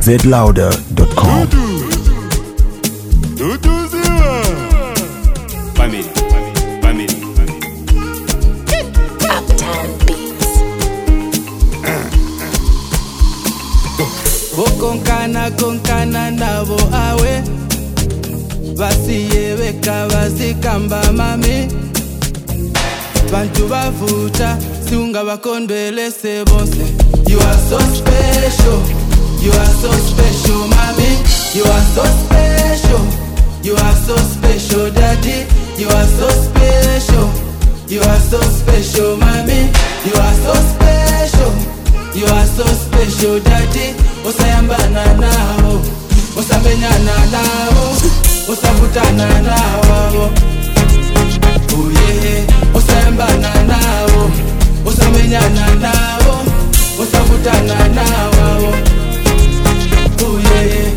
zlouder.com. Konkana nabo awe basiye beka bazikamba mami bantu bavuta siunga bakondwelese bose. You are so special, you are so special mami, you are so special, you are so special daddy, you are so special, you are so special mami, you are so special, you are so special daddy. Osayambana nao, osamenyana nao, osavutana nao. Oh yeah, osayambana nao, osamenyana nao, osavutana nao. Oh yeah,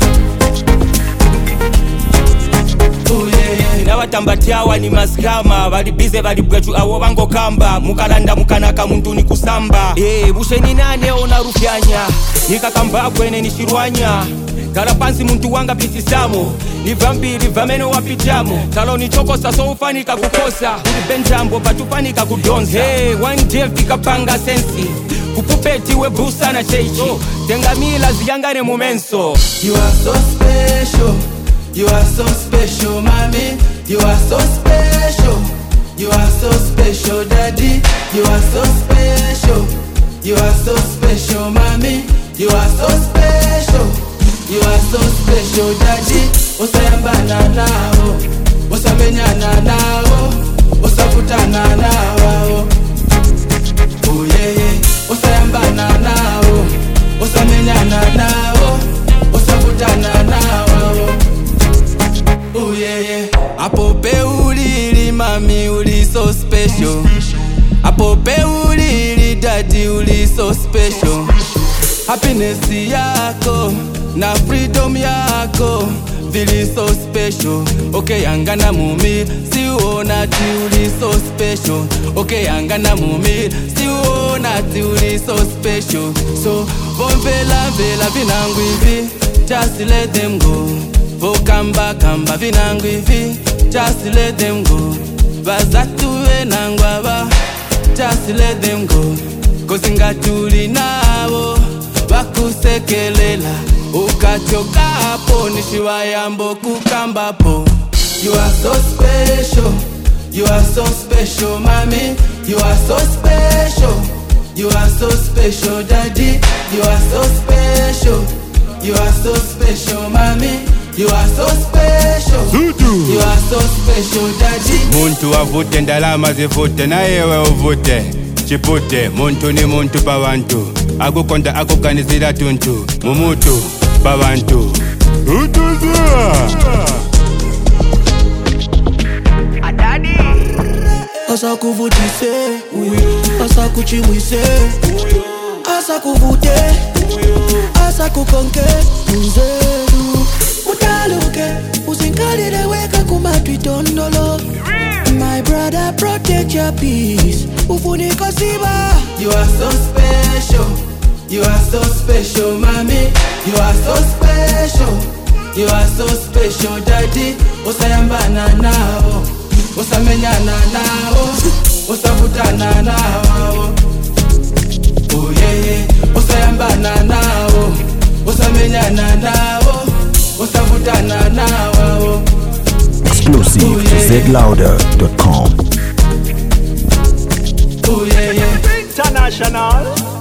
oh yeah. Nawatambatyawa ni maskama bali bize bali bwetu awo bango kamba mukalanda mukanaka muntu ni kusamba busheni nane ona rufyanya nikakamba kwene nishirwanya kala pansi muntu wanga pitisamo ni vambiri vameno wapitamo talo ni chokosa so ufanika kukosa uli benjambo patufanika kudonza one day fikapanga sensi kupupeti we busa na chechi tenga mila ziyangane mumenso. You are so special, you are so special mami, you are so special, you are so special daddy, you are so special, you are so special mami, you are so special, you are so special daddy. Osayambana nao, osamenyana nao, osavutana nao. Oh yeah, osayambana nao, osamenyana nao, osavutana nao. Oh yeah. Apope ulili mami uli so special. Apope ulili daddy uli so special. Happiness yako na freedom yako vili so special. Okay angana mumi si uona ti uli so special. Okay angana mumi si uona ti uli so special. So vela vinangu hivi, just let them go. Kamba vinangu hivi, just let them go. Bazatuwe nangwaba, just let them go. Kozingatuli nabo, bakusekelela. Ukachoka hapo, nishiwayambo kukambapo. You are so special, you are so special mami, you are so special, you are so special daddy, you are so special, you are so special mami. You are so special, you are so special daddy. Muntu avute ndalama zivute na yewe uvute chipute. Muntu ni muntu pawantu akukonda akukanizira tuntu mumutu pawantu Adadi asa kuvutise, asa kuchimwise, asa kuvute, asa kukonke unzeru. Utaluke, usinkalile weka kumatwitondolo. My brother protect your peace, ufuniko siba. You are so special, you are so special mami, you are so special, you are so special daddy. Osayambana nao, osamenyana nao, osavutana nao. Oh yeah, osayambana nao, osamenyana nao, osavutana nao. Exclusive to zlouder.com. Oh yeah. International.